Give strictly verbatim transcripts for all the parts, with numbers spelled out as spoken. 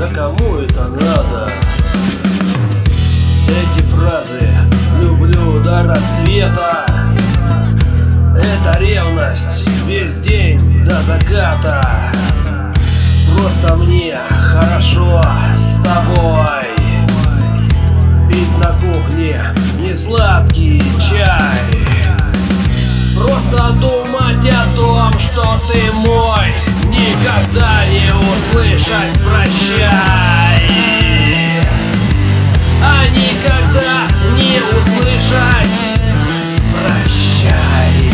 Да кому это надо? Эти фразы люблю до рассвета. Это ревность весь день до заката. Просто мне хорошо с тобой. Пить на кухне несладкий чай. Просто думать о том, что ты мой. Никогда не услышать прощай. А никогда не услышать прощай.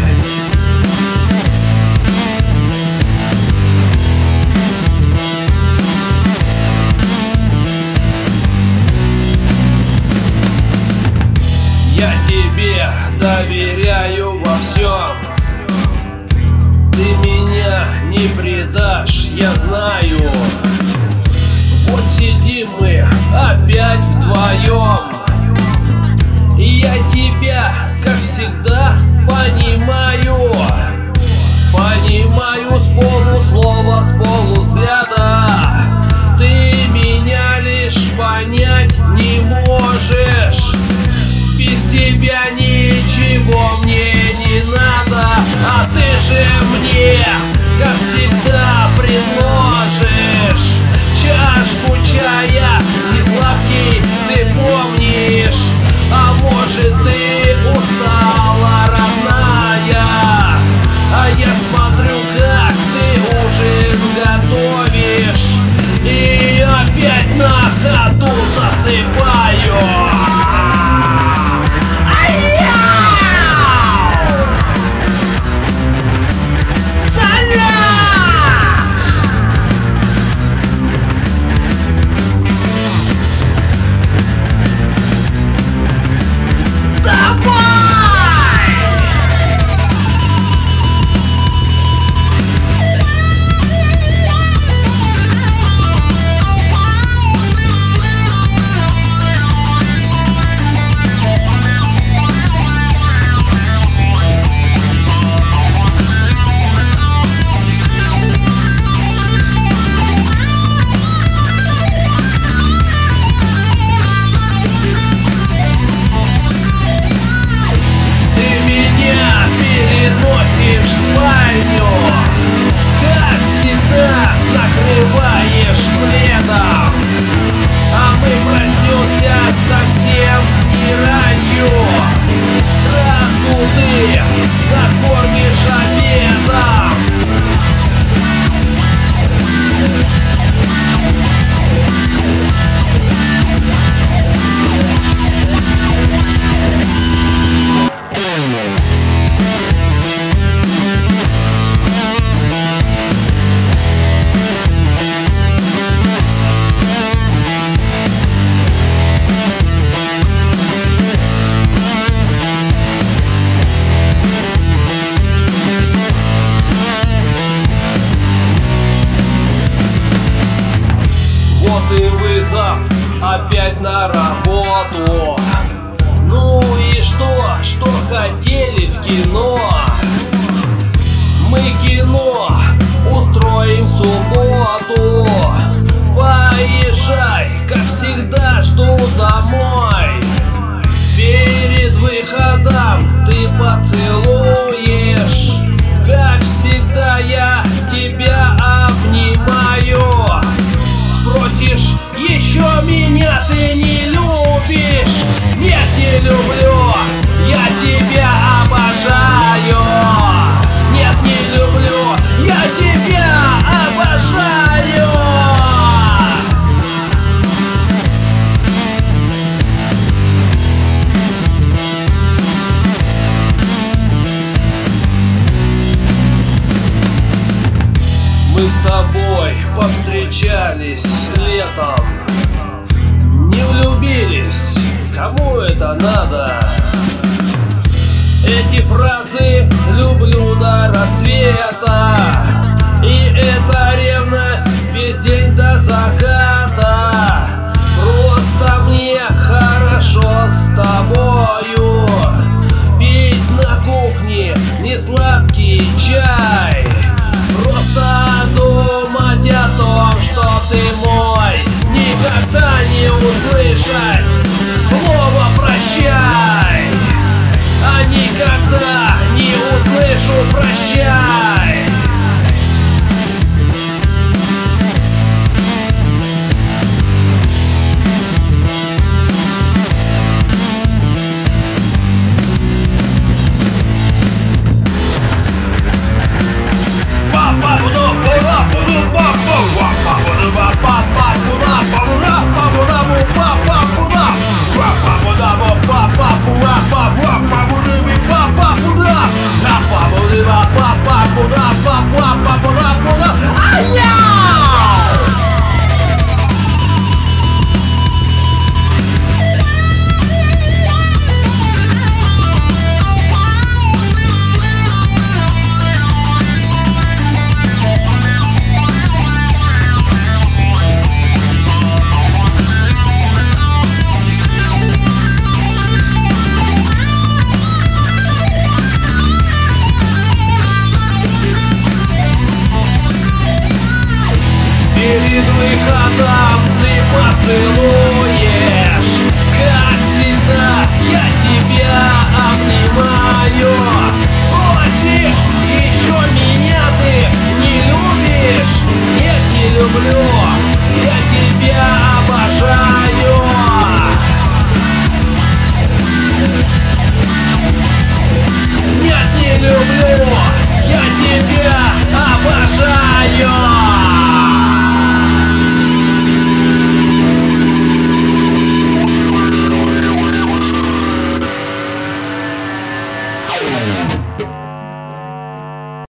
Я тебе доверяю во всем. Ты меня не предашь, я знаю. Вот сидим мы опять вдвоем. И я тебя, как всегда, понимаю. Понимаю с полуслова, с полувзгляда. Ты меня лишь понять не можешь. Без тебя ничего мне не надо. А ты же мне, как всегда, предложишь чашку чая несладкий, ты помнишь. А может, ты устала, родная? А я смотрю, как ты ужин готовишь. И опять на ходу засыпаю. Переносишь в спальню, как всегда накрываешь пледом. А мы проснемся совсем не ранью. Сразу ты накормишь обедом. Вот и вызов опять на работу. Ну и что, что хотели в кино? Мы кино устроим в субботу. Поезжай, как всегда, жду домой. Перед выходом ты поцелуешь. Как всегда я тебя обнимаю. Спросишь, еще меня ты не любишь? Нет, не люблю, я тебя обожаю. Нет, не люблю, я тебя обожаю. Мы с тобой повстречались летом, не влюбились, кому это надо? Эти фразы люблю до рассвета. И эта ревность весь день до заката. Просто мне хорошо с тобою. Пить на кухне несладкий чай. Просто думать о том, что ты мой. никогда не услышать слово «прощай», а никогда не услышу «прощай». Перед выходом ты поцелуешь, как всегда я тебя обнимаю. Спросишь, еще меня ты не любишь? Нет, не люблю, я тебя обожаю.